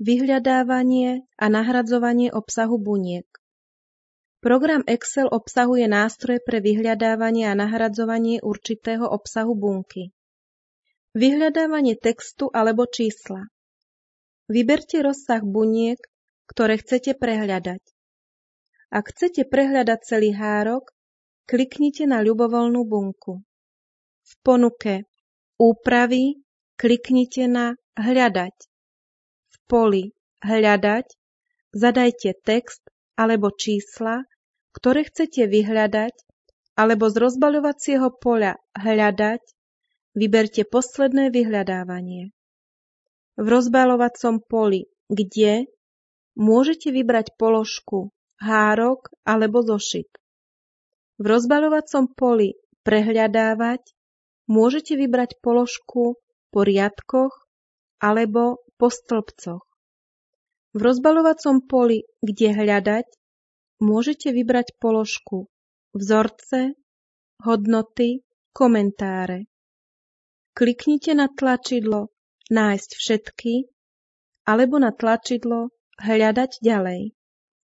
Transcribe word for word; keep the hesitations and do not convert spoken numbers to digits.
Vyhľadávanie a nahradzovanie obsahu buniek. Program Excel obsahuje nástroj pre vyhľadávanie a nahradzovanie určitého obsahu bunky. Vyhľadávanie textu alebo čísla. Vyberte rozsah buniek, ktoré chcete prehľadať. Ak chcete prehľadať celý hárok, kliknite na ľubovoľnú bunku. V ponuke Úpravy kliknite na Hľadať. V poli Hľadať zadajte text alebo čísla, ktoré chcete vyhľadať, alebo z rozbaľovacieho poľa Hľadať vyberte posledné vyhľadávanie. V rozbaľovacom poli Kde môžete vybrať položku Hárok alebo zošit. V rozbaľovacom poli Prehľadávať môžete vybrať položku po riadkoch alebo po stĺpcoch. V rozbaľovacom poli Kde hľadať môžete vybrať položku Vzorce, hodnoty, komentáre. Kliknite na tlačidlo Nájsť všetky alebo na tlačidlo Hľadať ďalej.